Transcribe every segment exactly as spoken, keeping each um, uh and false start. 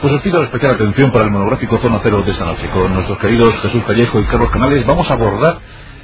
Pues os pido especial atención para el monográfico Zona Cero de esta noche. Con nuestros queridos Jesús Callejo y Carlos Canales vamos a abordar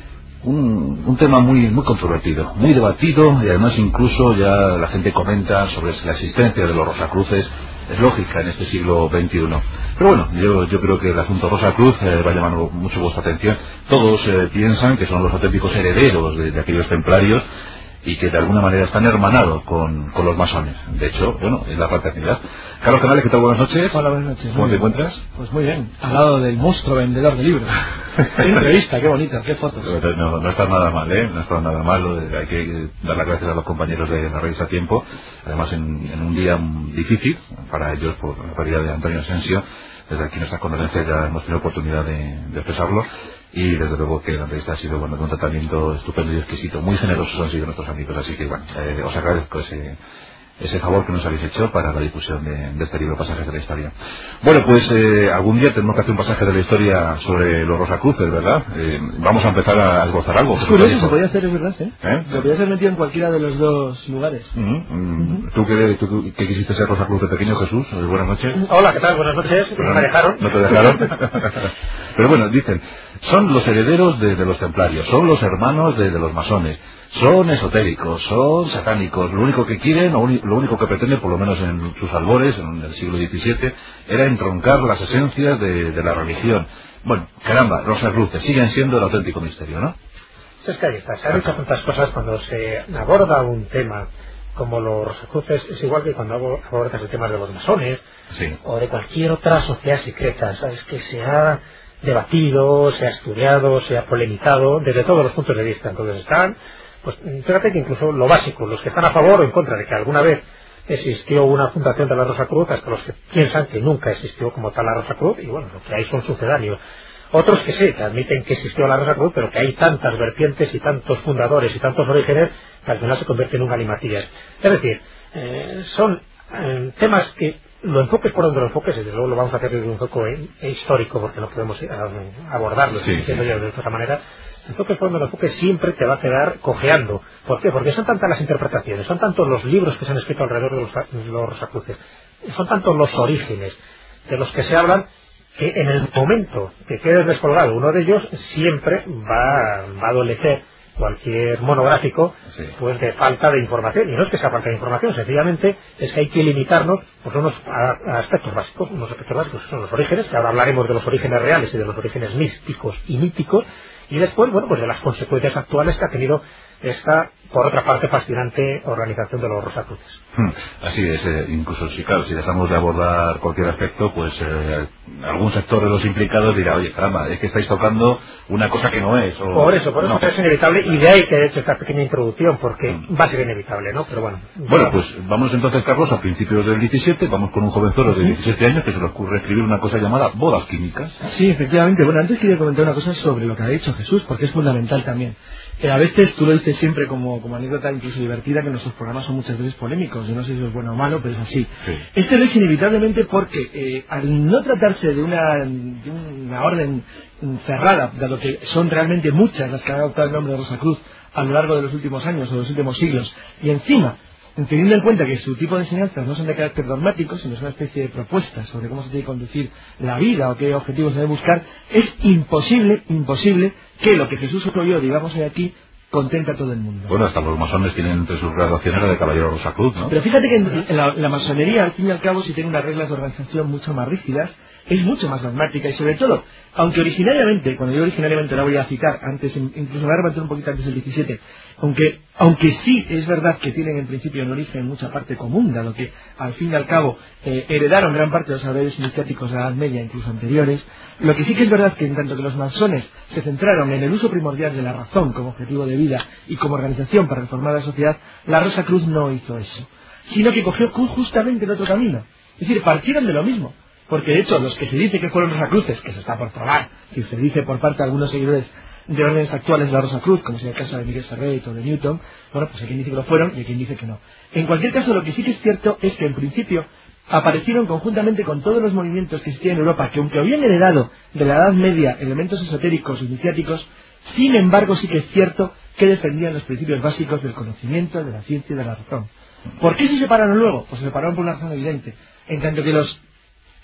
un, un tema muy muy controvertido, muy debatido, y además incluso ya la gente comenta sobre la existencia de los Rosacruces. Es lógica en este siglo veintiuno. Pero bueno, yo, yo creo que el asunto Rosacruz eh, va llamando mucho vuestra atención. Todos eh, piensan que son los auténticos herederos de, de aquellos templarios, y que de alguna manera están hermanados con, con los masones. De hecho, bueno, es la fraternidad. Carlos Canales, ¿qué tal? Buenas noches. Hola, buenas noches. ¿Cómo te encuentras? Pues muy bien, al lado del monstruo vendedor de libros. Qué entrevista, qué bonita, qué fotos. No, no está nada mal, ¿eh? No está nada mal. Hay que dar las gracias a los compañeros de la revista Tiempo, además en, en un día difícil para ellos por la pérdida de Antonio Asensio. Desde aquí nuestra condolencia, ya hemos tenido oportunidad de, de expresarlo, y desde luego que la entrevista ha sido, bueno, de un tratamiento estupendo y exquisito. Muy generosos han sido nuestros amigos, así que bueno, eh, os agradezco ese ese favor que nos habéis hecho para la difusión de, de este libro, Pasajes de la Historia. Bueno, pues eh, algún día tenemos que hacer un pasaje de la historia sobre los Rosacruces, ¿verdad? Eh, vamos a empezar a esbozar algo. Es curioso, se podía hacer, es verdad, ¿eh? ¿Eh? Se podía ser metido en cualquiera de los dos lugares. Uh -huh. uh-huh. ¿Tú, qué, tú, tú qué quisiste ser Rosacruz de pequeño, Jesús? Buenas noches. Hola, ¿qué tal? Buenas noches. Pues no me dejaron. No te dejaron. Pero bueno, dicen, son los herederos de, de los templarios, son los hermanos de, de los masones. Son esotéricos, son satánicos. Lo único que quieren, o lo único que pretenden, por lo menos en sus albores, en el siglo diecisiete, era entroncar las esencias de, de la religión. Bueno, caramba, los Rosacruces siguen siendo el auténtico misterio, ¿no? Es que ahí está. Se han dicho tantas cosas cuando se aborda un tema como los Rosacruces. Es igual que cuando abordas el tema de los masones, sí, o de cualquier otra sociedad secreta, ¿sabes? Que se ha debatido, se ha estudiado, se ha polemizado desde todos los puntos de vista. Entonces están... Pues fíjate que incluso lo básico, los que están a favor o en contra de que alguna vez existió una fundación de la Rosacruz, hasta los que piensan que nunca existió como tal la Rosacruz, y bueno, lo que hay son sucedáneos. Otros que sí, que admiten que existió la Rosacruz, pero que hay tantas vertientes y tantos fundadores y tantos orígenes que al final se convierte en un galimatías. Es decir, eh, son eh, temas que lo enfoques por donde lo enfoques, y desde luego lo vamos a hacer desde un enfoque histórico, porque no podemos abordarlo, sí, sí, yo, de otra manera. Enfoques por donde lo enfoques siempre te va a quedar cojeando. ¿Por qué? Porque son tantas las interpretaciones, son tantos los libros que se han escrito alrededor de los, de los Rosacruces, son tantos los orígenes de los que se hablan, que en el momento que quedes descolgado uno de ellos, siempre va, va a adolecer cualquier monográfico, sí, pues de falta de información. Y no es que sea falta de información, sencillamente es que hay que limitarnos por unos a, a aspectos básicos, unos aspectos básicos que son los orígenes, que ahora hablaremos de los orígenes reales y de los orígenes místicos y míticos, y después, bueno, pues de las consecuencias actuales que ha tenido esta, por otra parte, fascinante organización de los Rosacruces. Hmm, así es, eh, incluso si, claro, si dejamos de abordar cualquier aspecto, pues eh, algún sector de los implicados dirá, oye, caramba, es que estáis tocando una cosa que no es. O... Por eso, por eso no. Es inevitable, y de ahí que he hecho esta pequeña introducción, porque hmm. va a ser inevitable, ¿no? Pero bueno. Bueno, ya... pues vamos entonces, Carlos, a principios del diecisiete, vamos con un jovencito de diecisiete años que se le ocurre escribir una cosa llamada Bodas Químicas. Sí, efectivamente. Bueno, antes quería comentar una cosa sobre lo que ha dicho Jesús, porque es fundamental también. Eh, a veces, tú lo dices siempre como, como anécdota incluso divertida, que nuestros programas son muchas veces polémicos. Yo no sé si es bueno o malo, pero es así. Sí. Esto es inevitablemente porque eh, al no tratarse de una, de una orden cerrada, dado que son realmente muchas las que han adoptado el nombre de Rosacruz a lo largo de los últimos años o de los últimos siglos, y encima, teniendo en cuenta que su tipo de enseñanzas no son de carácter dogmático, sino es una especie de propuestas sobre cómo se tiene que conducir la vida o qué objetivos se debe buscar, es imposible, imposible que lo que Jesús o yo digamos hoy aquí contenta a todo el mundo. Bueno, hasta los masones tienen entre sus graduaciones la de Caballero Rosacruz, ¿no? Pero fíjate que en, en la, la masonería, al fin y al cabo, si tiene unas reglas de organización mucho más rígidas, es mucho más dogmática, y sobre todo, aunque originariamente, cuando yo originariamente la voy a citar, antes, incluso me voy a remontar un poquito antes del diecisiete, aunque, aunque sí es verdad que tienen en principio en origen mucha parte común, dado que al fin y al cabo eh, heredaron gran parte de los saberes iniciáticos de la Edad Media, incluso anteriores, lo que sí que es verdad que en tanto que los masones se centraron en el uso primordial de la razón como objetivo de vida y como organización para reformar la sociedad, la Rosacruz no hizo eso, sino que cogió justamente el otro camino. Es decir, partieron de lo mismo. Porque de hecho, los que se dice que fueron Rosacruces, que se está por probar, que se dice por parte de algunos seguidores de órdenes actuales de la Rosacruz, como sería el caso de Miguel Servet o de Newton, bueno, pues hay quien dice que lo fueron y hay quien dice que no. En cualquier caso, lo que sí que es cierto es que en principio aparecieron conjuntamente con todos los movimientos que existían en Europa, que aunque habían heredado de la Edad Media elementos esotéricos o iniciáticos, sin embargo sí que es cierto que defendían los principios básicos del conocimiento, de la ciencia y de la razón. ¿Por qué se separaron luego? Pues se separaron por una razón evidente. En tanto que los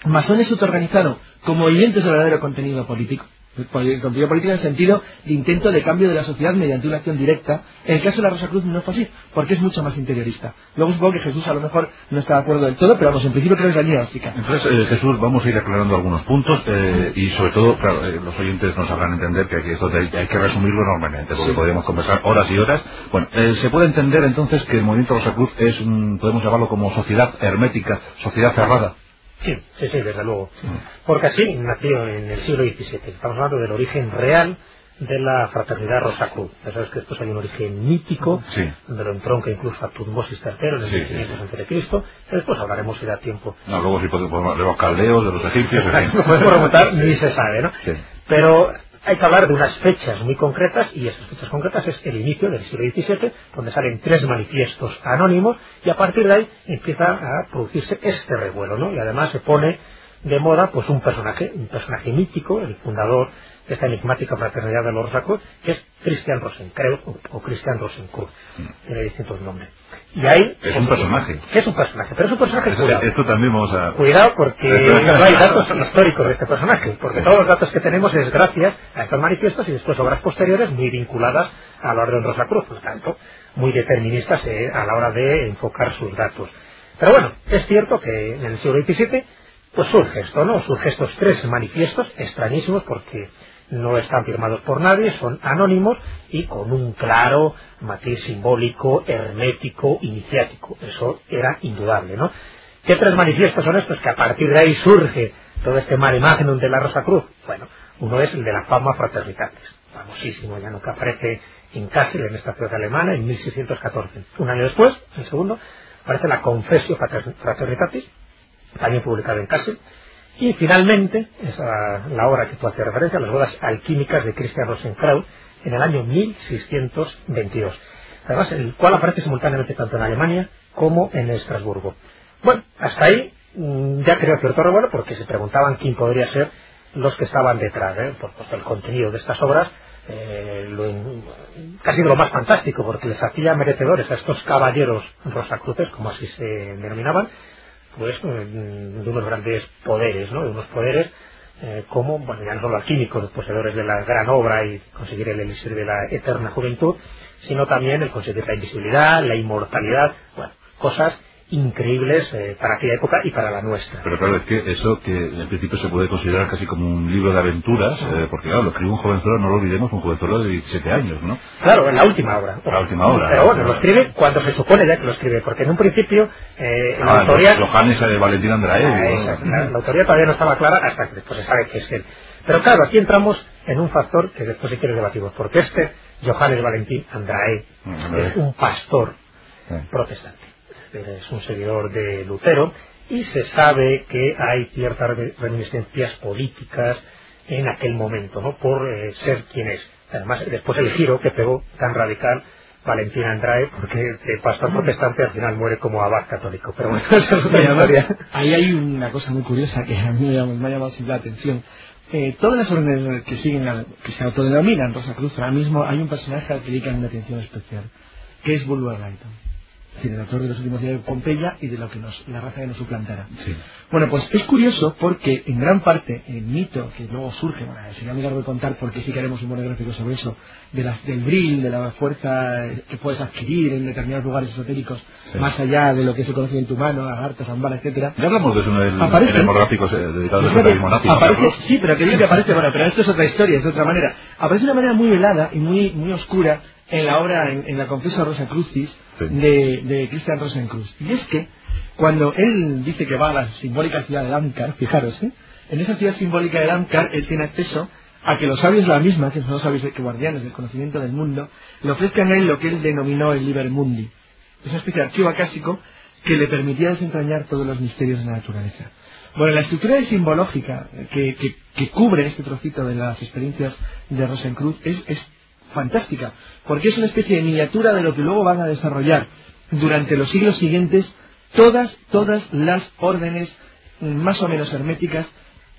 masones autoorganizados como movimientos de verdadero contenido político. El contenido político en el sentido de intento de cambio de la sociedad mediante una acción directa. En el caso de la Rosacruz no fue así, porque es mucho más interiorista. Luego supongo que Jesús a lo mejor no está de acuerdo del todo, pero vamos, en principio creo que es la línea básica. Entonces, eh, Jesús, vamos a ir aclarando algunos puntos eh, y sobre todo, claro, eh, los oyentes nos sabrán entender que, que esto hay, hay que resumirlo enormemente, porque sí, podríamos conversar horas y horas. Bueno, eh, se puede entender entonces que el movimiento Rosacruz es, un, podemos llamarlo como sociedad hermética, sociedad cerrada. Sí, sí, sí, desde luego. Porque así nació en el siglo diecisiete. Estamos hablando del origen real de la fraternidad Rosacruz. Ya sabes que después hay un origen mítico, sí, donde lo entronca incluso a Tutmosis tercero en el mil quinientos antes de Cristo. Después hablaremos si da tiempo. No, luego sí podemos hablar de los caldeos, de los egipcios. No podemos remontar, ni se sabe, ¿no? Sí. Pero hay que hablar de unas fechas muy concretas, y esas fechas concretas es el inicio del siglo diecisiete, donde salen tres manifiestos anónimos, y a partir de ahí empieza a producirse este revuelo, ¿no? Y además se pone de moda pues un personaje, un personaje mítico, el fundador de esta enigmática fraternidad de los Rosacruz, que es Christian Rosenkreuz o, o Christian Rosenkreuz, tiene distintos nombres. Y ahí es un personaje. Que es un personaje, pero es un personaje esto, cuidado. Esto también vamos a... Cuidado porque no hay datos históricos de este personaje, porque todos los datos que tenemos es gracias a estos manifiestos y después obras posteriores muy vinculadas a la Orden Rosacruz, por tanto, muy deterministas eh, a la hora de enfocar sus datos. Pero bueno, es cierto que en el siglo diecisiete pues surge esto, ¿no? Surge estos tres manifiestos extrañísimos porque no están firmados por nadie, son anónimos y con un claro matiz simbólico, hermético, iniciático. Eso era indudable, ¿no? ¿Qué tres manifiestos son estos? Que a partir de ahí surge todo este mare magnum de la Rosacruz. Bueno, uno es el de la Fama Fraternitatis, famosísimo, ya no, que aparece en Kassel, en esta ciudad alemana, en mil seiscientos catorce. Un año después, el segundo, aparece la Confessio Fraternitatis, también publicada en Kassel. Y finalmente, es la obra que tú hacías referencia, las bodas alquímicas de Christian Rosenkreuz, en el año mil seiscientos veintidós. Además, el cual aparece simultáneamente tanto en Alemania como en Estrasburgo. Bueno, hasta ahí ya creó cierto revuelo porque se preguntaban quién podría ser los que estaban detrás, ¿eh? Por, por el contenido de estas obras, eh, lo, casi de lo más fantástico, porque les hacía merecedores a estos caballeros rosacruces, como así se denominaban, pues de unos grandes poderes, ¿no? De unos poderes eh, como, bueno, ya no solo alquímicos, los poseedores de la gran obra y conseguir el elixir de la eterna juventud, sino también el conseguir la invisibilidad, la inmortalidad, bueno, cosas increíbles eh, para aquella época y para la nuestra. Pero claro, es que eso que en principio se puede considerar casi como un libro de aventuras, eh, porque claro, lo escribe un jovenzuelo, no lo olvidemos, un jovenzuelo de diecisiete años, ¿no? Claro, en la última obra. La última obra. Pero bueno, lo escribe cuando se supone ya que lo escribe, porque en un principio eh, ah, la autoría... Johannes de Valentín Andrae. Ah, esa, la, la autoría todavía no estaba clara hasta que después se sabe que es él. Pero claro, aquí entramos en un factor que después si quieres debatimos, porque este Johannes Valentín Andrae mm, es un pastor sí. protestante. Es un seguidor de Lutero y se sabe que hay ciertas reminiscencias políticas en aquel momento, ¿no? Por eh, ser quien es. Además, después el giro que pegó tan radical Valentín Andrae, porque el pastor protestante al final muere como abad católico. Pero bueno, esa es otra historia. Ahí hay una cosa muy curiosa que a mí me ha, me ha llamado siempre la atención. Eh, todas las órdenes que siguen, al, que se autodenominan Rosacruz, ahora mismo hay un personaje al que dedican una atención especial, que es Bulwer Lytton. Es decir, el autor de los últimos días de Pompeya y de lo que nos, la raza que nos suplantara. Sí. Bueno, pues es curioso porque en gran parte el mito que luego surge, bueno, sería muy largo de contar porque sí que haremos un monográfico sobre eso, de la, del bril, de la fuerza que puedes adquirir en determinados lugares esotéricos, sí. más allá de lo que es el conocimiento humano, lagartos, zambara, etcétera. Ya hablamos de eso en el, aparece, en el monográfico dedicado al esoterismo nazi. Aparece, sí, pero que dice que aparece, bueno, pero esto es otra historia, es de otra manera. Aparece de una manera muy helada y muy, muy oscura en la obra, en, en la Confessio Rosacrucis, sí. de, de Christian Rosenkreuz. Y es que, cuando él dice que va a la simbólica ciudad de Damkar, fijaros, ¿eh? en esa ciudad simbólica de Damkar, él tiene acceso a que los sabios de la misma, que son los sabios que guardianes del conocimiento del mundo, le ofrezcan a él lo que él denominó el Liber Mundi. Es una especie de archivo acásico que le permitía desentrañar todos los misterios de la naturaleza. Bueno, la estructura simbológica que, que, que cubre este trocito de las experiencias de Rosenkreuz es, es fantástica, porque es una especie de miniatura de lo que luego van a desarrollar durante los siglos siguientes todas, todas las órdenes más o menos herméticas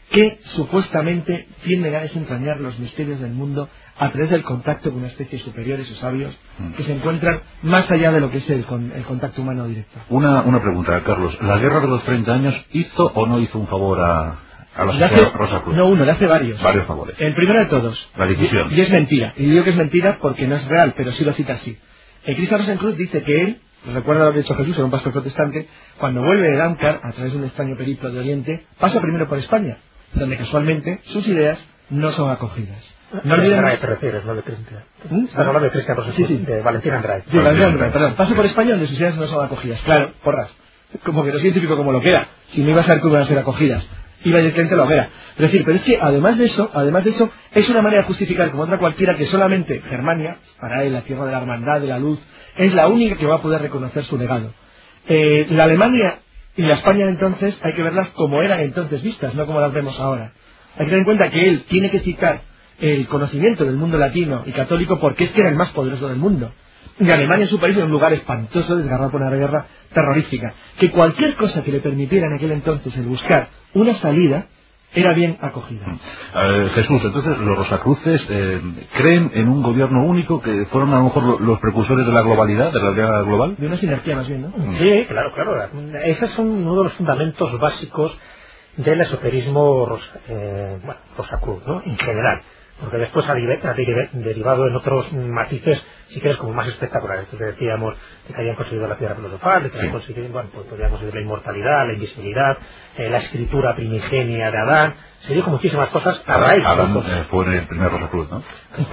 que supuestamente tienden a desentrañar los misterios del mundo a través del contacto con una especie superiores o sabios que se encuentran más allá de lo que es el, con, el contacto humano directo. Una, una pregunta, Carlos. ¿La guerra de los treinta años hizo o no hizo un favor a, a la sociedad Rosacruz? No uno, le hace varios. Varios favores. El primero de todos. La difusión. Y, y es mentira. Y digo que es mentira porque no es real, pero sí lo cita así. El Cristo Rosencruz dice que él, recuerda lo que ha dicho Jesús, era un pastor protestante, cuando vuelve de Damcar, a través de un extraño periplo de Oriente, pasa primero por España, donde casualmente sus ideas no son acogidas. No olviden... Andrade te refieres, no de Cristian. ¿Mm? Estás hablando de Cristian Rosencruz, sí, sí. De Valentín Andrade. Sí, Valentín Andrade, perdón. Pasa por España donde sus ideas no son acogidas. Claro, porras. Como que no científico como lo que era. Si no iba a saber cómo iban a ser acogidas. Iba directamente a la hoguera. Es decir, pero es que además de eso, además de eso, es una manera de justificar como otra cualquiera que solamente Germania, para él la tierra de la hermandad, de la luz, es la única que va a poder reconocer su legado. Eh, la Alemania y la España de entonces hay que verlas como eran entonces vistas, no como las vemos ahora. Hay que tener en cuenta que él tiene que citar el conocimiento del mundo latino y católico porque es que era el más poderoso del mundo. Y Alemania en su país era un lugar espantoso, desgarrado por una guerra terrorífica. Que cualquier cosa que le permitiera en aquel entonces el buscar una salida era bien acogida. Eh, Jesús, entonces los Rosacruces eh, creen en un gobierno único, que fueron a lo mejor los precursores de la globalidad, de la aldea global. De una sinergia más bien, ¿no? Sí, claro, claro. Esos son uno de los fundamentos básicos del esoterismo rosa, eh, bueno, Rosacruz, ¿no? En general. Porque después ha, ha derivado en otros matices, si quieres, como más espectaculares. Entonces decíamos que habían conseguido la piedra filosofal, que habían conseguido, bueno, pues podían conseguir la inmortalidad, la invisibilidad, eh, la escritura primigenia de Adán. Se dijo muchísimas cosas a raíz. Adán eh, fue el primer Rosacruz, ¿no?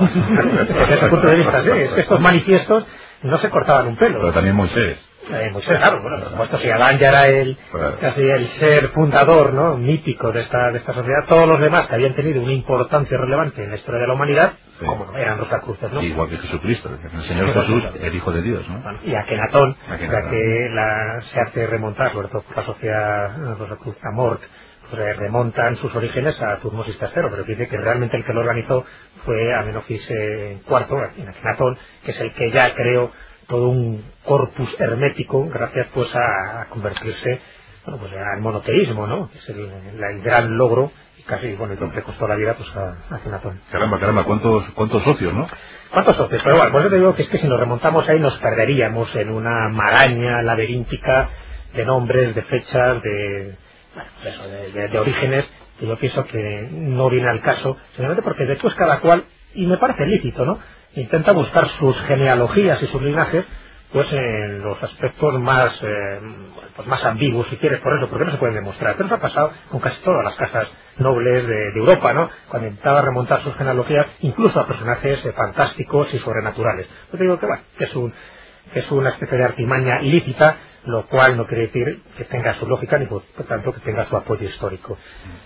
Desde ese punto de vista, sí. Es que estos manifiestos no se cortaban un pelo. Pero también Moisés. Eh, Moisés, claro, bueno, por supuesto, si Adán ya era el, claro, casi el ser fundador, ¿no?, mítico de esta, de esta sociedad, todos los demás que habían tenido una importancia relevante en la historia de la humanidad, sí, como no, eran Rosacruces, ¿no? Igual que Jesucristo, el Señor Jesús, el Hijo de Dios, ¿no? Bueno, y Akenatón, Akenatón, ya que la, se hace remontar, sobre todo por la sociedad Rosacruz Amort, pues remontan sus orígenes a Tutmosis tercero, pero dice que realmente el que lo organizó fue Amenofis eh, cuarto, en Akenatón, que es el que ya creó todo un corpus hermético gracias pues a, a convertirse, bueno, pues al monoteísmo, ¿no?, que es el, el, el gran logro, y casi, bueno, y lo que le costó la vida pues a, a Akenatón. Caramba, caramba, ¿cuántos, cuántos socios, no? ¿Cuántos socios? Pero bueno, por eso te digo que es que si nos remontamos ahí nos perderíamos en una maraña laberíntica de nombres, de fechas, de, bueno, eso, de, de, de orígenes, que yo pienso que no viene al caso, simplemente porque después cada cual, y me parece lícito, ¿no?, intenta buscar sus genealogías y sus linajes pues en los aspectos más eh, pues más ambiguos, si quieres, por eso, porque no se pueden demostrar. Pero eso ha pasado con casi todas las casas nobles de, de Europa, ¿no?, cuando intentaba remontar sus genealogías incluso a personajes eh, fantásticos y sobrenaturales. Yo te digo que bueno, que es un que es una especie de artimaña lícita, lo cual no quiere decir que tenga su lógica ni por, por tanto que tenga su apoyo histórico.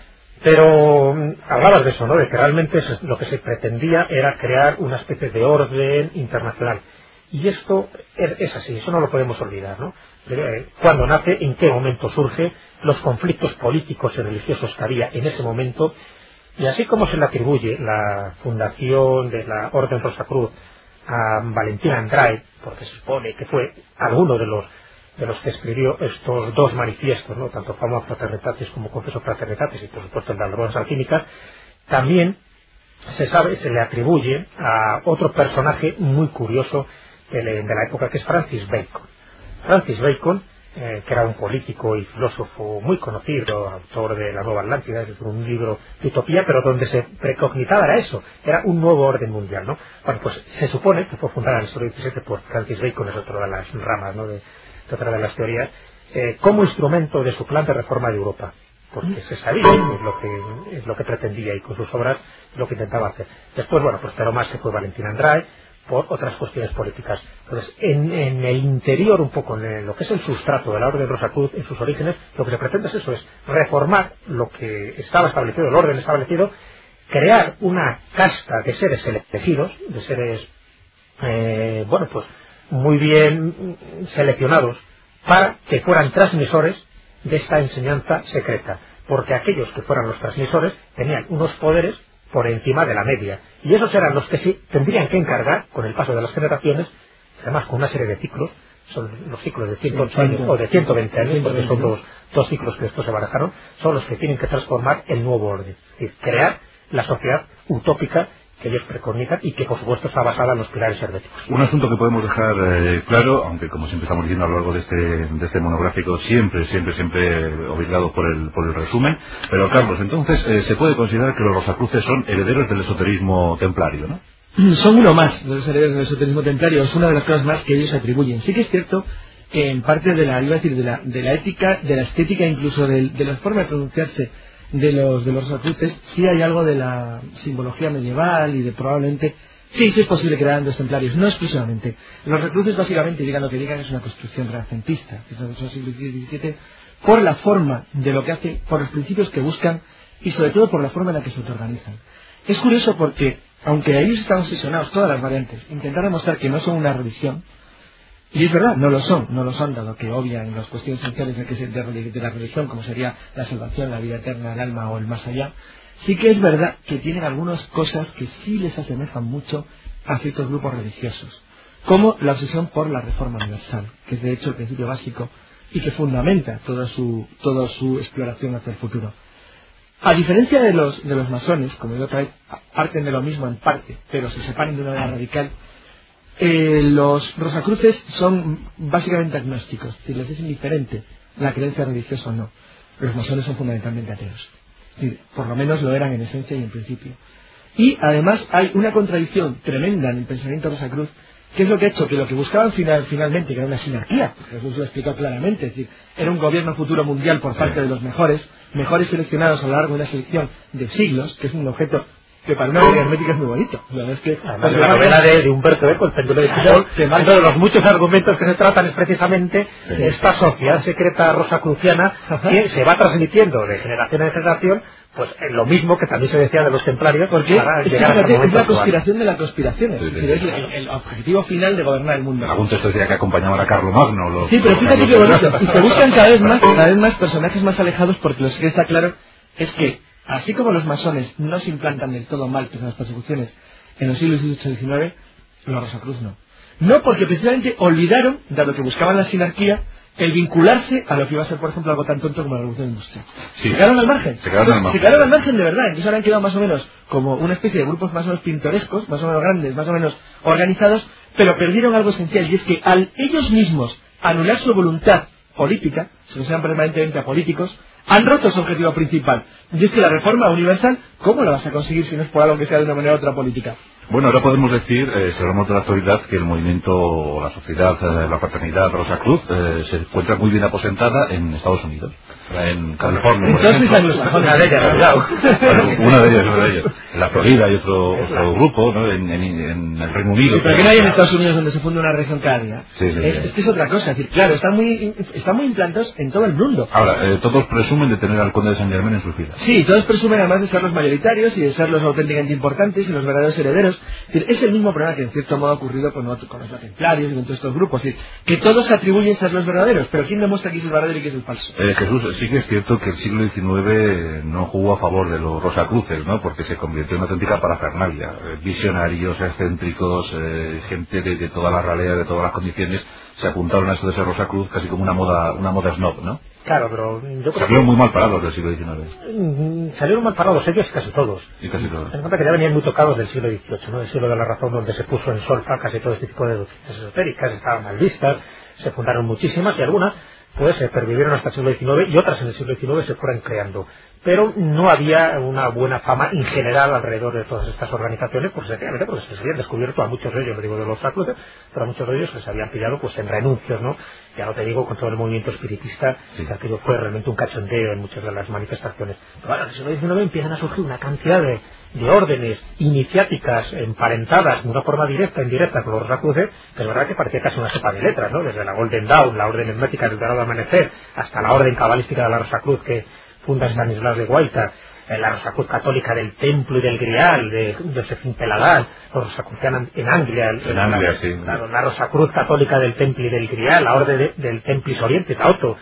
Pero hablabas de eso, ¿no?, de que realmente lo que se pretendía era crear una especie de orden internacional. Y esto es, es así, eso no lo podemos olvidar, ¿no? Cuándo nace, en qué momento surge, los conflictos políticos y religiosos que había en ese momento, y así como se le atribuye la fundación de la Orden Rosacruz a Valentín Andrade, porque se supone que fue alguno de los de los que escribió estos dos manifiestos, ¿no?, tanto Fama Fraternitatis como Confeso Fraternitatis, y por supuesto el de las Drogas Alquímicas, también se sabe, se le atribuye a otro personaje muy curioso de la época, que es Francis Bacon. Francis Bacon, eh, que era un político y filósofo muy conocido, autor de La Nueva Atlántida, es un libro de utopía, pero donde se precognitaba era eso, era un nuevo orden mundial, ¿no? Bueno, pues se supone que fue fundada en el siglo diecisiete por Francis Bacon, es otra de las ramas, ¿no?, de otra de las teorías, eh, como instrumento de su plan de reforma de Europa, porque se sabía que es lo que, es lo que pretendía, y con sus obras lo que intentaba hacer. Después, bueno, pues pero más se fue Valentín Andrade por otras cuestiones políticas. Entonces, en, en el interior, un poco, en lo que es el sustrato de la Orden Rosacruz, en sus orígenes, lo que se pretende es eso, es reformar lo que estaba establecido, el orden establecido, crear una casta de seres elegidos, de seres, eh, bueno, pues muy bien seleccionados para que fueran transmisores de esta enseñanza secreta, porque aquellos que fueran los transmisores tenían unos poderes por encima de la media, y esos eran los que sí tendrían que encargar, con el paso de las generaciones, además con una serie de ciclos, son los ciclos de ciento ocho años o de ciento veinte años, porque son dos, dos ciclos que después se barajaron, son los que tienen que transformar el nuevo orden, es decir, crear la sociedad utópica que ellos preconizan y que por supuesto está basada en los pilares herméticos. Un asunto que podemos dejar eh, claro, aunque como siempre estamos diciendo a lo largo de este, de este monográfico, siempre, siempre, siempre obligado por el, por el resumen, pero Carlos, entonces eh, se puede considerar que los Rosacruces son herederos del esoterismo templario, ¿no? Son uno más de los herederos del esoterismo templario, es una de las cosas más que ellos atribuyen. Sí que es cierto que en parte de la, iba a decir, de la, de la ética, de la estética, incluso de, de la forma de pronunciarse de los de los Rosacruces, sí hay algo de la simbología medieval y de probablemente sí, sí es posible que eran dos templarios, no exclusivamente. Los Rosacruces básicamente, digan lo que digan, es una construcción renacentista, que son del siglo diecisiete, por la forma de lo que hacen, por los principios que buscan y sobre todo por la forma en la que se autoorganizan. Es curioso porque, aunque ellos están obsesionados, todas las variantes, intentan demostrar que no son una religión, y es verdad, no lo son, no lo son, dado que obvian las cuestiones esenciales de, que se, de, de la religión, como sería la salvación, la vida eterna, el alma o el más allá. Sí que es verdad que tienen algunas cosas que sí les asemejan mucho a ciertos grupos religiosos, como la obsesión por la reforma universal, que es de hecho el principio básico y que fundamenta toda su, toda su exploración hacia el futuro. A diferencia de los, de los masones, como digo otra vez, parten de lo mismo en parte, pero se separan de una manera radical. Eh, los Rosacruces son básicamente agnósticos, si les es indiferente la creencia religiosa o no. Los masones son fundamentalmente ateos, y por lo menos lo eran en esencia y en principio. Y además hay una contradicción tremenda en el pensamiento Rosacruz, que es lo que ha hecho que lo que buscaban final, finalmente, que era una sinarquía, porque Jesús lo explicó claramente, es decir, era un gobierno futuro mundial por parte de los mejores, mejores seleccionados a lo largo de una selección de siglos, que es un objeto que para una novela hermética es muy bonito. La verdad es que además de la novela de, de Humberto Eco, El péndulo de Foucault, uno de los muchos argumentos que se tratan es precisamente sí. esta sociedad secreta rosacruciana que se va transmitiendo de generación en generación, pues en lo mismo que también se decía de los templarios, porque para es, llegar fíjate, a es la conspiración de las conspiraciones, sí, sí, sí. Es el, el objetivo final de gobernar el mundo. Algún texto decía que acompañaban a Carlomagno. Los, sí, pero los fíjate que bonito, y se buscan cada vez más, cada vez más personajes más alejados, porque lo que está claro es que así como los masones no se implantan del todo mal pese a las persecuciones en los siglos dieciocho y diecinueve, los Rosacruz no. No porque precisamente olvidaron, dado que buscaban la sinarquía, el vincularse a lo que iba a ser, por ejemplo, algo tan tonto como la revolución industrial. Sí. Se quedaron al margen. Se quedaron al margen. Se quedaron al margen de verdad. Entonces ahora han quedado más o menos como una especie de grupos más o menos pintorescos, más o menos grandes, más o menos organizados, pero perdieron algo esencial, y es que al ellos mismos anular su voluntad política, se consideran permanentemente apolíticos, han roto su objetivo principal. Y es que la reforma universal, ¿cómo la vas a conseguir si no es por algo que sea de una manera u otra política? Bueno, ahora podemos decir, eh, si hablamos de la actualidad, que el movimiento, la sociedad, eh, la fraternidad Rosacruz eh, se encuentra muy bien aposentada en Estados Unidos, en California, por ejemplo. Una de ellas, cuidado. Bueno, una de ellas, una de ellas. En la Florida hay otro, otro grupo, ¿no? En, en, en el Reino Unido. Sí, pero que no hay en Estados Unidos donde se funda una región cada día. Sí, sí, es, sí. es que es otra cosa. Es decir, claro, están muy, están muy implantados en todo el mundo. Ahora, eh, todos presumen de tener al conde de San Germán en sus filas. Sí, todos presumen además de ser los mayoritarios y de ser los auténticamente importantes y los verdaderos herederos. Es decir, es el mismo problema que en cierto modo ha ocurrido con, otro, con los templarios y con todos estos grupos. Es decir, que todos atribuyen ser los verdaderos, pero ¿quién demuestra quién es el verdadero y quién es el falso? Eh, Jesús, sí que es cierto que el siglo diecinueve no jugó a favor de los Rosacruces, ¿no? Porque se convirtió en una auténtica parafernalia. Eh, visionarios, excéntricos, eh, gente de, de todas las raleas, de todas las condiciones, se apuntaron a eso de ser Rosacruz casi como una moda, una moda snob, ¿no? Claro, pero yo creo salieron que muy mal parados del siglo diecinueve. Salieron mal parados ellos y casi todos. Y casi todos. Ten en cuenta que ya venían muy tocados del siglo dieciocho, ¿no? Del siglo de la razón, donde se puso en solfa casi todo este tipo de doctrinas esotéricas, estaban mal vistas, se fundaron muchísimas y algunas pues se pervivieron hasta el siglo diecinueve y otras en el siglo diecinueve se fueron creando. Pero no había una buena fama en general alrededor de todas estas organizaciones, pues sencillamente porque se habían descubierto a muchos de ellos, no digo de los Rosacruces, pero a muchos de ellos se habían pillado pues en renuncios, ¿no? Ya no te digo con todo el movimiento espiritista, sí. Que aquello fue realmente un cachondeo en muchas de las manifestaciones. Pero bueno, en el siglo diecinueve empiezan a surgir una cantidad de, de órdenes iniciáticas emparentadas de una forma directa e indirecta con los Rosacruces, que es verdad que parecía casi una sopa de letras, ¿no? Desde la Golden Dawn, la orden hermética del Dorado Amanecer, hasta la orden cabalística de la Rosacruz que funda Stanislas de Guaita, la Rosacruz católica del Templo y del Grial de Josefín Peladal, los Rosacrucianos en Anglia, en la, Anglia, sí. La, la Rosacruz católica del Templo y del Grial, la orden de, del Templis Orientis, la Otto,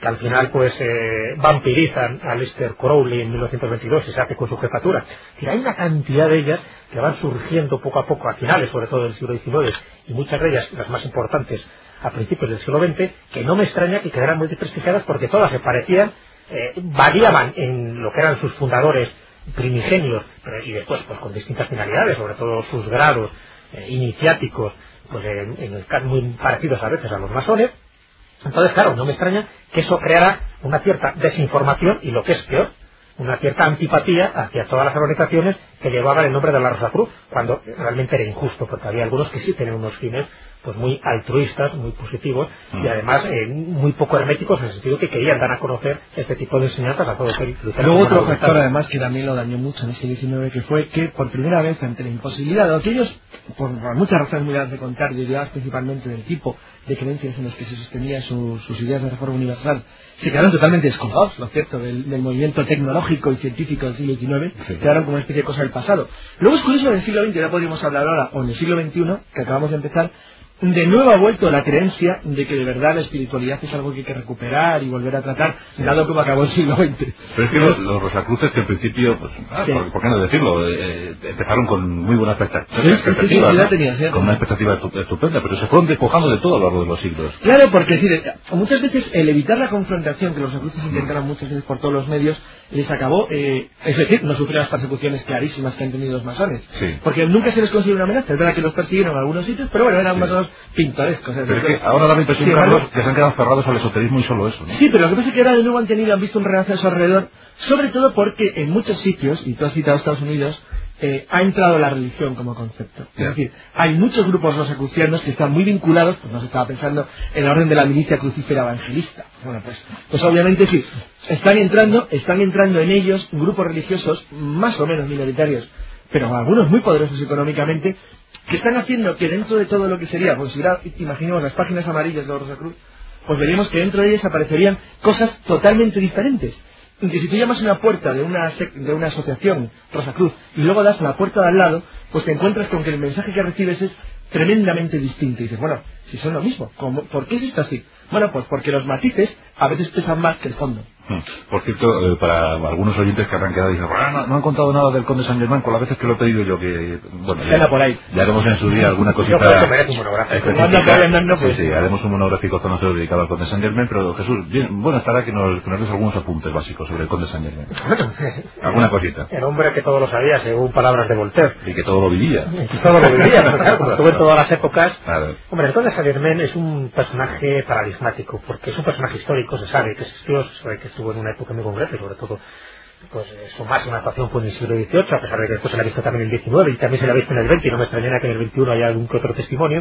que al final pues eh, vampirizan a Aleister Crowley en mil novecientos veintidós y se hace con su jefatura. Es decir, hay una cantidad de ellas que van surgiendo poco a poco a finales, sobre todo del siglo diecinueve, y muchas de ellas, las más importantes, a principios del siglo veinte, que no me extraña que quedaran muy desprestigiadas porque todas se parecían, eh, variaban en lo que eran sus fundadores primigenios, pero, y después pues con distintas finalidades, sobre todo sus grados eh, iniciáticos, pues en, en el caso muy parecidos a veces a los masones. Entonces, claro, no me extraña que eso creara una cierta desinformación y, lo que es peor, una cierta antipatía hacia todas las organizaciones que llevaban el nombre de la Rosacruz, cuando realmente era injusto, porque había algunos que sí tenían unos fines pues muy altruistas, muy positivos, y además eh, muy poco herméticos, en el sentido que querían dar a conocer este tipo de enseñanzas a todos. Luego otro factor además que también lo dañó mucho en el siglo diecinueve, que fue que por primera vez, ante la imposibilidad de aquellos, por muchas razones muy grandes de contar, derivadas principalmente del tipo de creencias en los que se sostenían su, sus ideas de reforma universal, se quedaron totalmente descolgados, lo cierto, del, del movimiento tecnológico y científico del siglo diecinueve, sí. Quedaron como una especie de cosa del pasado. Luego es curioso, en el siglo veinte, ya podríamos hablar ahora, o en el siglo veintiuno, que acabamos de empezar, de nuevo ha vuelto la creencia de que de verdad la espiritualidad es algo que hay que recuperar y volver a tratar, sí. Dado como acabó el siglo veinte. Pero es que los, los Rosacruces, que en principio, pues, ah, sí. por, ¿por qué no decirlo? Eh, empezaron con muy buena expectativa, sí, expectativa sí, sí, ¿no? tenía, con una expectativa estupenda, pero se fueron despojando de todo a lo largo de los siglos. Claro, porque decir, muchas veces el evitar la confrontación, que los Rosacruces mm. intentaron muchas veces por todos los medios, les acabó, eh, es decir, no sufrieron las persecuciones clarísimas que han tenido los masones, sí. Porque nunca se les consideró una amenaza. Es verdad que los persiguieron en algunos sitios, pero bueno, eran sí. masones pintorescos. Pero es que ahora da la impresión, sí, Carlos, que se han quedado cerrados al esoterismo y solo eso, ¿no? Sí, pero lo que pasa es que ahora de nuevo han tenido, han visto un renacer a su alrededor, sobre todo porque en muchos sitios, y tú has citado Estados Unidos, eh, ha entrado la religión como concepto. Yeah. Es decir, hay muchos grupos rosacrucianos que están muy vinculados, pues no se estaba pensando en la orden de la milicia crucífera evangelista. Bueno, pues, pues obviamente sí, están entrando, están entrando en ellos grupos religiosos más o menos minoritarios, pero algunos muy poderosos económicamente, que están haciendo que dentro de todo lo que sería, pues si ahora imaginemos las páginas amarillas de la Rosacruz, pues veríamos que dentro de ellas aparecerían cosas totalmente diferentes. Y que si tú llamas una puerta de una, de una asociación Rosacruz y luego das a la puerta de al lado, pues te encuentras con que el mensaje que recibes es tremendamente distinto. Y dices, bueno, si son lo mismo, ¿cómo, ¿por qué es esto así? Bueno, pues porque los matices a veces pesan más que el fondo. Por cierto, eh, para algunos oyentes que habrán quedado y dicen, ah, no, no han contado nada del Conde Saint Germain, con las veces que lo he pedido yo, que bueno, ya, por ahí. ya haremos en su día alguna cosita. Yo creo que merece un monográfico. No, pues, sí, sí, haremos un monográfico conocido dedicado al Conde Saint Germain, pero Jesús, bien, bueno estará que nos, que nos des algunos apuntes básicos sobre el Conde Saint Germain. Alguna cosita. El hombre que todo lo sabía, según palabras de Voltaire. Y que todo lo vivía. Y que todo lo vivía, pero claro, como estuvo en todas las épocas. Claro. Hombre, el Conde Saint Germain es un personaje paradigmático, porque es un personaje histórico, se sabe que existió, se sabe que estuvo en una época muy concreta y sobre todo pues su máxima actuación fue en el siglo dieciocho, a pesar de que después se la ha visto también en el diecinueve y también se la ha visto en el veinte, y no me extrañaría que en el veintiuno haya algún que otro testimonio.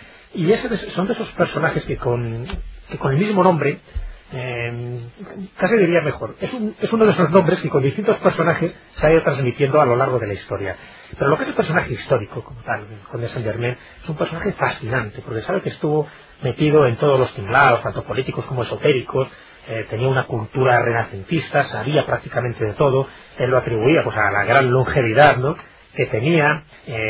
Y ese son de esos personajes que con, que con el mismo nombre, eh, casi diría mejor, es, un, es uno de esos nombres que con distintos personajes se ha ido transmitiendo a lo largo de la historia. Pero lo que es el personaje histórico como tal, el Conde Saint Germain, es un personaje fascinante, porque sabe que estuvo metido en todos los tinglados, tanto políticos como esotéricos. Eh, tenía una cultura renacentista, sabía prácticamente de todo. Él lo atribuía pues a la gran longevidad, ¿no?, que tenía,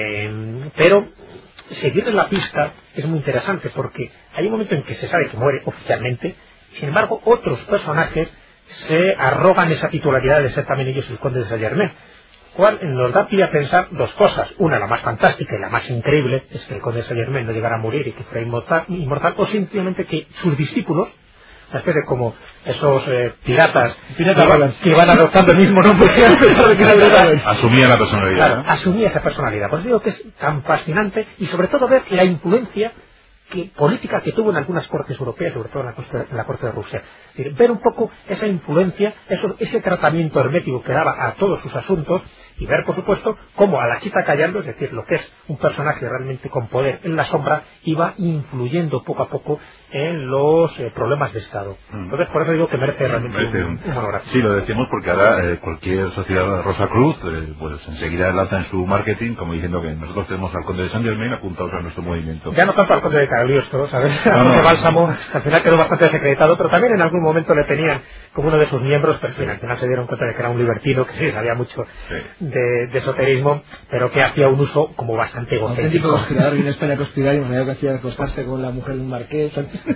eh, pero seguirle la pista es muy interesante, porque hay un momento en que se sabe que muere oficialmente. Sin embargo, otros personajes se arrogan esa titularidad de ser también ellos el Conde de Saint Germain, cual nos da pie a pensar dos cosas. Una, la más fantástica y la más increíble, es que el Conde de Saint Germain no llegara a morir y que fuera inmortal, inmortal o simplemente que sus discípulos, una especie de como esos eh, piratas Pirata que, van, que van adoptando el mismo nombre que antes, asumía la personalidad, claro, ¿no? asumía esa personalidad. Por eso digo que es tan fascinante, y sobre todo ver la influencia que, política que tuvo en algunas cortes europeas, sobre todo en la, corte, en la corte de Rusia. Es decir, ver un poco esa influencia, eso, ese tratamiento hermético que daba a todos sus asuntos, y ver, por supuesto, cómo a la chita callando, es decir, lo que es un personaje realmente con poder en la sombra, iba influyendo poco a poco en los eh, problemas de Estado. Entonces, por eso digo que merece realmente merece un, un monográfico. Sí, lo decimos porque ahora eh, cualquier sociedad Rosacruz, eh, pues enseguida lanza en su marketing como diciendo que nosotros tenemos al Conde de Saint Germain apuntados a nuestro movimiento. Ya no tanto al Conde de Cagliostro, ¿sabes? No, no, Bálsamo, al final quedó bastante desacreditado, pero también en algún momento le tenían como uno de sus miembros, pero sí, al final se dieron cuenta de que era un libertino, que sí, sabía mucho sí. de, de esoterismo, pero que hacía un uso como bastante egocéntrico. Auténtico conspirador, y en España conspirario, me que hacía acostarse con la mujer de un marqués.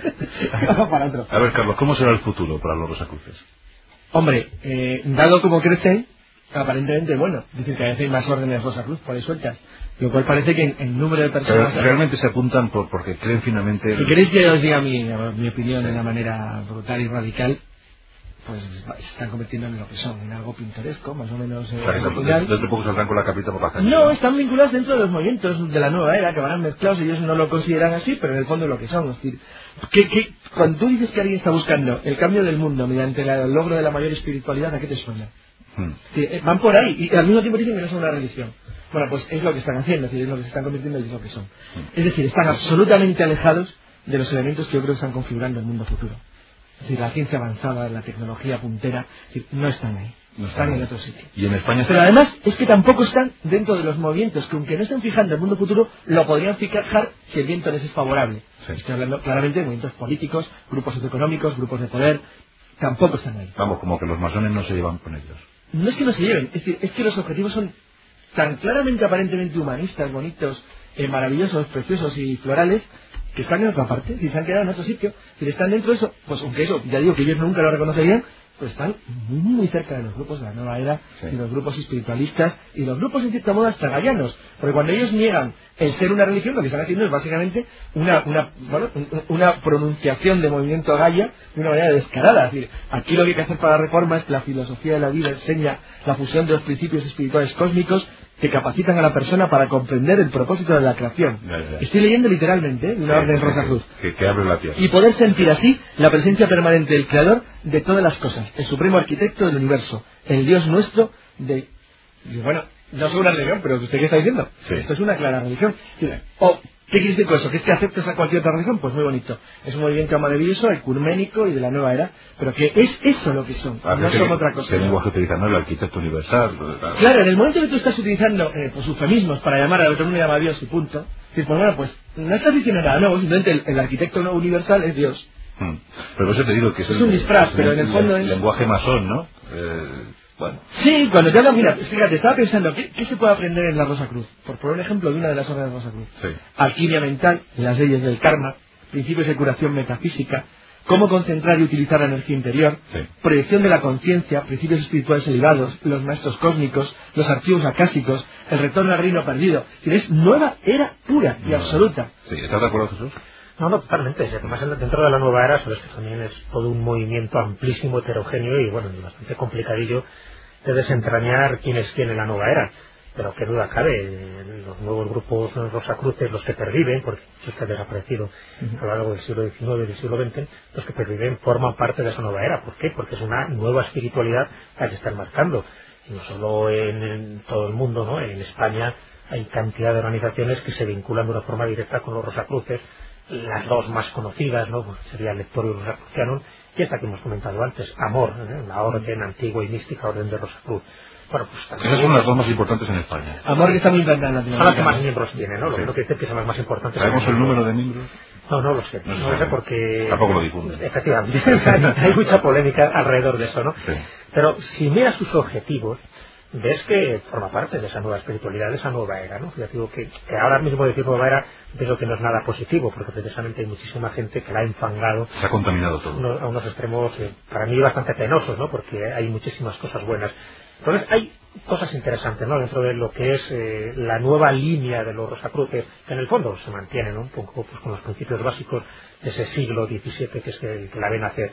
Para otro. A ver, Carlos, ¿cómo será el futuro para los Rosacruces? Hombre, eh, dado como crecen, aparentemente, bueno, dicen que a veces hay más órdenes Rosacruz por ahí sueltas, lo cual parece que en, en número de personas... Pero realmente se apuntan por, porque creen finalmente... Si queréis que os diga mi, mi opinión de una manera brutal y radical, pues se están convirtiendo en lo que son, en algo pintoresco, más o menos... Eh, o sea, que dentro de poco saldrán con la capita por la calle. No, están vinculados dentro de los movimientos de la nueva era, que van mezclados, ellos no lo consideran así, pero en el fondo es lo que son. Es decir, que, que, cuando tú dices que alguien está buscando el cambio del mundo mediante el logro de la mayor espiritualidad, ¿a qué te suena? Hmm. Sí, van por ahí, y al mismo tiempo dicen que no son una religión. Bueno, pues es lo que están haciendo, es decir, es lo que se están convirtiendo y es lo que son. Hmm. Es decir, están absolutamente alejados de los elementos que yo creo que están configurando el mundo futuro. Es decir, la ciencia avanzada, la tecnología puntera, es decir, no están ahí, no están en otro sitio. Y en España está... Pero además es que tampoco están dentro de los movimientos que, aunque no estén fijando el mundo futuro, lo podrían fijar si el viento les es favorable. Sí. Estoy hablando claramente de movimientos políticos, grupos socioeconómicos, grupos de poder, tampoco están ahí. Vamos, como que los masones no se llevan con ellos. No es que no se lleven, es decir, es que los objetivos son tan claramente aparentemente humanistas, bonitos, eh, maravillosos, preciosos y florales, que están en otra parte, si se han quedado en otro sitio, si están dentro de eso, pues aunque eso, ya digo que ellos nunca lo reconocerían, pues están muy, muy cerca de los grupos de la nueva era, sí. Y los grupos espiritualistas y los grupos en cierta modo hasta gallanos, porque cuando ellos niegan el ser una religión, lo que están haciendo es básicamente una una bueno, una pronunciación de movimiento gaya de una manera descarada. Es decir, aquí lo que hay que hacer para la reforma es que la filosofía de la vida enseña la fusión de los principios espirituales cósmicos que capacitan a la persona para comprender el propósito de la creación. Ya, ya, ya. Estoy leyendo literalmente, ¿eh? De una sí, orden Rosacruz. Que, que abre la tierra. Y poder sentir así la presencia permanente del Creador de todas las cosas, el supremo arquitecto del universo, el Dios nuestro de... Y bueno, no es una religión, pero ¿usted qué está diciendo? Sí. Esto es una clara religión. Sí. O, ¿qué quiere decir con eso? ¿Que es que aceptas a cualquier otra religión? Pues muy bonito. Es un movimiento maravilloso, ecuménico y de la nueva era, pero que es eso lo que son, ah, no son otra cosa. ¿Qué lenguaje utilizan? ¿No? El arquitecto universal. Claro. claro, en el momento que tú estás utilizando eh, pues, eufemismos para llamar a lo que uno llama a Dios y punto, dices, pues bueno, pues no estás diciendo nada nuevo, simplemente el, el arquitecto no universal es Dios. Hmm. Pero por eso te digo que es, es un disfraz, pero en el fondo el, es... el lenguaje masón, ¿no? Eh... Bueno. Sí, cuando te hablan, mira, fíjate, estaba pensando, ¿qué, ¿qué se puede aprender en la Rosacruz? Por poner un ejemplo de una de las obras de Rosacruz. Sí. Alquimia mental, las leyes del karma, principios de curación metafísica, cómo concentrar y utilizar la energía interior, sí. Proyección de la conciencia, principios espirituales elevados, los maestros cósmicos, los archivos acásicos, el retorno al reino perdido. Es nueva era pura y no, absoluta. Sí, ¿estás de acuerdo, Jesús? No, no, totalmente. Además, dentro de la nueva era, sabes que también es todo un movimiento amplísimo, heterogéneo y, bueno, bastante complicadillo de desentrañar quién es quién en la nueva era. Pero qué duda cabe, los nuevos grupos Rosacruces, los que perviven, porque muchos que han desaparecido uh-huh. a lo largo del siglo diecinueve y del siglo veinte, los que perviven forman parte de esa nueva era. ¿Por qué? Porque es una nueva espiritualidad la que están marcando. Y no solo en, en todo el mundo, ¿no? En España hay cantidad de organizaciones que se vinculan de una forma directa con los Rosacruces. Las dos más conocidas, ¿no? Pues sería el Lectorius Rosacrucianum y esta que hemos comentado antes, Amor, ¿eh? La orden antigua y mística orden de Rosacruz. Bueno, pues esas son las dos más importantes en España. Amor que está muy implantada en Latinoamérica. Son las que más miembros tienen, ¿no? Lo sí. que no quiere decir que son las más importantes. ¿Sabemos el número de miembros? No, no lo sé. No, no lo sé porque... Tampoco lo difunden. Efectivamente. Hay mucha polémica alrededor de eso, ¿no? Sí. Pero si miras sus objetivos, ves que forma parte de esa nueva espiritualidad, de esa nueva era, ¿no? Ya digo que, que ahora mismo decir nueva era veo que no es nada positivo, porque precisamente hay muchísima gente que la ha enfangado. Se ha contaminado todo. Uno, a unos extremos, eh, para mí, bastante penosos, ¿no? Porque hay muchísimas cosas buenas. Entonces, hay cosas interesantes, ¿no? Dentro de lo que es eh, la nueva línea de los Rosacruces, que en el fondo se mantienen, ¿no? Un poco pues, con los principios básicos de ese siglo diecisiete, que es el que la ven hacer.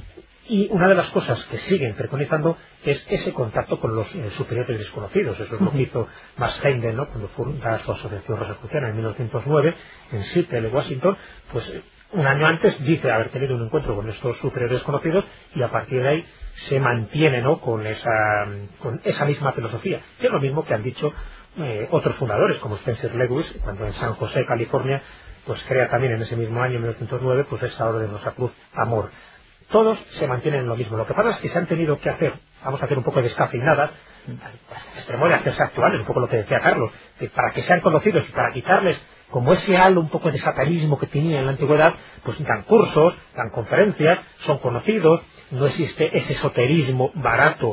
Y una de las cosas que siguen preconizando es ese contacto con los eh, superiores desconocidos. Eso es lo que hizo Max Heindel, ¿no? Cuando funda su asociación rosacruciana en mil novecientos nueve en Seattle, Washington, pues eh, un año antes dice haber tenido un encuentro con estos superiores desconocidos y a partir de ahí se mantiene, ¿no? con esa con esa misma filosofía, que es lo mismo que han dicho eh, otros fundadores como Spencer Lewis, cuando en San José, California, pues crea también en ese mismo año, en mil novecientos nueve, pues esa orden de Rosacruz, Amor. Todos se mantienen en lo mismo. Lo que pasa es que se han tenido que hacer, vamos a hacer un poco de descafeinadas, al extremo de hacerse actuales, un poco lo que decía Carlos, que para que sean conocidos y para quitarles como ese halo un poco de satanismo que tenía en la antigüedad, pues dan cursos, dan conferencias, son conocidos, no existe ese esoterismo barato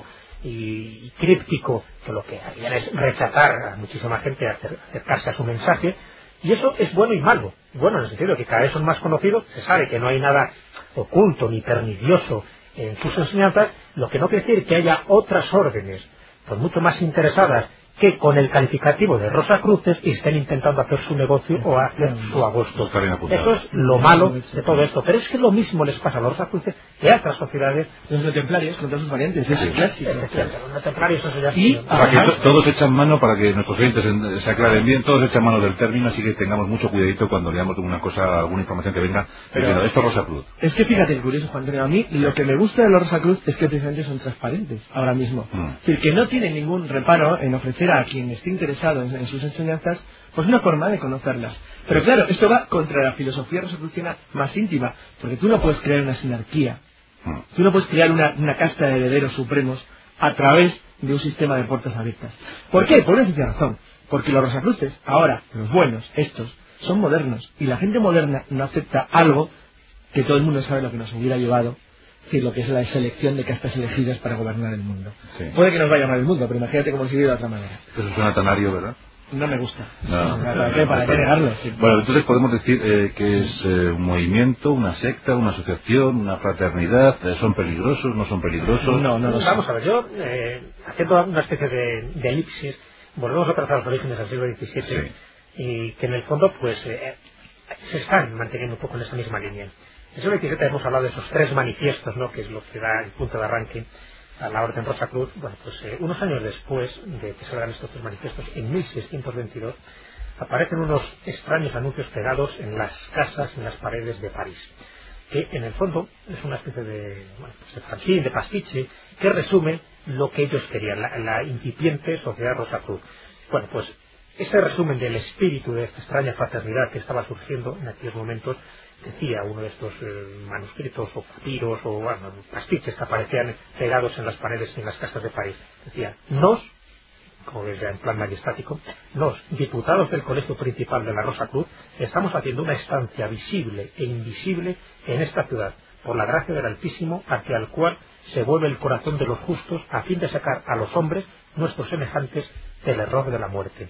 y críptico, que lo que harían es rechatar a muchísima gente a acercarse a su mensaje. Y eso es bueno y malo. Bueno, en el sentido de que cada vez son más conocidos, se sabe que no hay nada oculto ni pernicioso en sus enseñanzas, lo que no quiere decir que haya otras órdenes, pues mucho más interesadas, que con el calificativo de Rosacruces estén intentando hacer su negocio o hacer su agosto. Eso es lo malo de todo esto. Pero es que lo mismo les pasa a los Rosacruces que a otras sociedades. Los templarios, con todas sus variantes, es clásico. Los templarios, eso ya y para que todos echan mano, para que nuestros oyentes se aclaren bien, todos echan mano del término, así que tengamos mucho cuidadito cuando leamos una cosa, alguna información que venga. Pero esto es Rosacruz. Es que fíjate, curioso, Juan Antonio, a mí lo que me gusta de los Rosacruz es que precisamente son transparentes ahora mismo. Mm. Es decir, que no tienen ningún reparo en ofrecer a quien esté interesado en, en sus enseñanzas, pues una forma de conocerlas. Pero claro, esto va contra la filosofía rosacruciana más íntima, porque tú no puedes crear una sinarquía, tú no puedes crear una, una casta de herederos supremos a través de un sistema de puertas abiertas. ¿Por qué? Por una sencilla razón. Porque los rosacruces, ahora, los buenos, estos, son modernos, y la gente moderna no acepta algo que todo el mundo sabe lo que nos hubiera llevado, es decir, lo que es la selección de castas elegidas para gobernar el mundo. Sí. Puede que nos vaya mal el mundo, pero imagínate cómo se vive de otra manera. Eso suena tan ario, ¿verdad? No me gusta. No. ¿Para qué? ¿Para qué negarlo? Sí. Bueno, entonces podemos decir eh, que es eh, un movimiento, una secta, una asociación, una fraternidad. Eh, ¿Son peligrosos? ¿No son peligrosos? No, no, no. Vamos a ver, yo, eh, haciendo una especie de, de elipsis, volvemos otra vez a los orígenes del siglo diecisiete, sí. Y que en el fondo, pues, eh, se están manteniendo un poco en esa misma línea. En el siglo diecisiete hemos hablado de esos tres manifiestos, ¿no?, que es lo que da el punto de arranque a la Orden Rosacruz. Bueno, pues eh, unos años después de que se hagan estos tres manifiestos, en mil seiscientos veintidós, aparecen unos extraños anuncios pegados en las casas, en las paredes de París, que en el fondo es una especie de, bueno, pues de fanzine, de pastiche, que resume lo que ellos querían, la, la incipiente sociedad Rosacruz. Bueno, pues ese resumen del espíritu de esta extraña fraternidad que estaba surgiendo en aquellos momentos, decía uno de estos eh, manuscritos o papiros o bueno, pastiches que aparecían pegados en las paredes y en las casas de París. Decía, nos, como decía en plan majestático, nos, diputados del Colegio Principal de la Rosacruz, estamos haciendo una estancia visible e invisible en esta ciudad, por la gracia del Altísimo, hacia el cual se vuelve el corazón de los justos, a fin de sacar a los hombres, nuestros semejantes, del error de la muerte.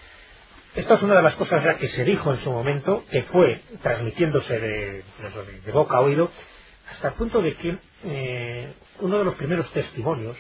Esta es una de las cosas ya que se dijo en su momento, que fue transmitiéndose de, de, de boca a oído, hasta el punto de que eh, uno de los primeros testimonios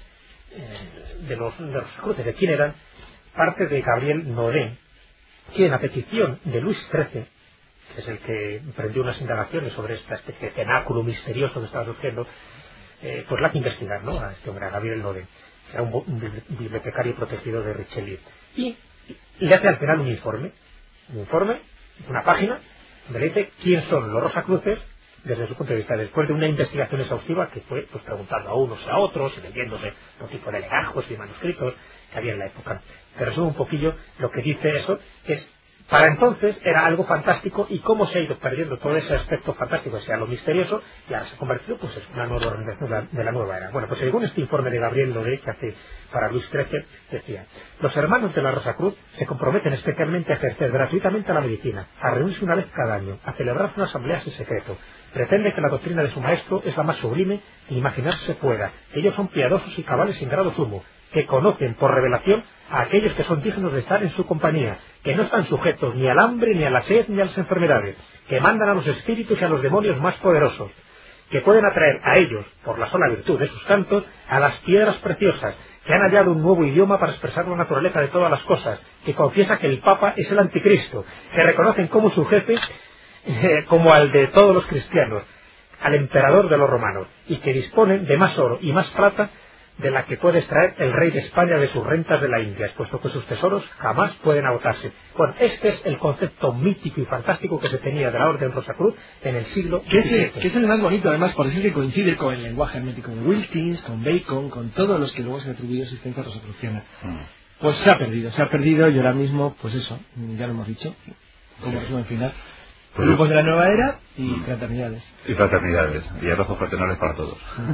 eh, de los de los cruces, de quién eran, parte de Gabriel Nodé, quien a petición de Luis trece, que es el que emprendió unas indagaciones sobre esta especie de cenáculo misterioso que estaba surgiendo, eh, pues la hay que investigar, ¿no?, a este hombre, a Gabriel Nodé, que era un, un bibliotecario protegido de Richelieu. Y le hace al final un informe, un informe, una página, donde le dice quién son los Rosacruces desde su punto de vista, después de una investigación exhaustiva que fue pues preguntando a unos y a otros, y leyéndose todo tipo de legajos y manuscritos que había en la época. Te resumo un poquillo lo que dice eso, es para entonces era algo fantástico, y cómo se ha ido perdiendo todo ese aspecto fantástico, o sea, lo misterioso, y ahora se ha convertido pues en una nueva organización de la nueva era. Bueno, pues según este informe de Gabriel Nodé que hace para Luis trece, decía, los hermanos de la Rosacruz se comprometen especialmente a ejercer gratuitamente la medicina, a reunirse una vez cada año, a celebrar una asamblea en secreto. Pretende que la doctrina de su maestro es la más sublime que imaginarse pueda, que ellos son piadosos y cabales sin grado sumo, que conocen por revelación a aquellos que son dignos de estar en su compañía, que no están sujetos ni al hambre, ni a la sed, ni a las enfermedades, que mandan a los espíritus y a los demonios más poderosos, que pueden atraer a ellos, por la sola virtud de sus cantos, a las piedras preciosas, que han hallado un nuevo idioma para expresar la naturaleza de todas las cosas, que confiesa que el Papa es el anticristo, que reconocen como su jefe, eh, como al de todos los cristianos, al emperador de los romanos, y que disponen de más oro y más plata de la que puede extraer el rey de España de sus rentas de la India, puesto que sus tesoros jamás pueden agotarse. Bueno, este es el concepto mítico y fantástico que se tenía de la Orden Rosacruz en el siglo diecisiete. Que es el más bonito, además, por eso que coincide con el lenguaje hermético de Wilkins, con Bacon, con todos los que luego se ha atribuido existencia rosacruciana. Mm. Pues se ha perdido, se ha perdido, y ahora mismo, pues eso, ya lo hemos dicho, como sí. resumen final. Pues grupos de la nueva era y mm. fraternidades. Y fraternidades, y abrazos fraternales para todos.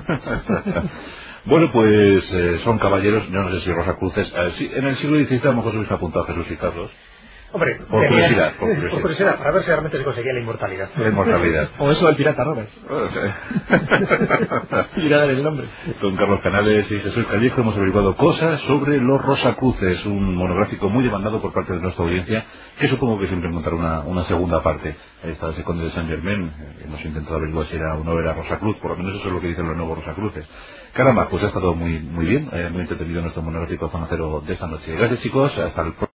Bueno, pues eh, son caballeros, yo no sé si Rosacruces, eh, sí, en el siglo diecisiete a lo mejor se hubiese apuntado a Jesús y Carlos. Hombre, por tenía, curiosidad, por curiosidad. Por curiosidad, para ver si realmente se conseguía la inmortalidad. La inmortalidad. O eso del pirata Roberts. Y nada del nombre. Con Carlos Canales y Jesús Callejo hemos averiguado cosas sobre los Rosacruces, un monográfico muy demandado por parte de nuestra audiencia, que supongo que siempre encontrará una, una segunda parte. Esta de Conde de Saint Germain, eh, hemos intentado averiguar si era o no era Rosacruz, por lo menos eso es lo que dicen los nuevos Rosacruces. Caramba, pues ha estado muy muy bien, eh, muy entretenido nuestro monográfico Zona Cero de esta noche. Gracias chicos, hasta el próximo.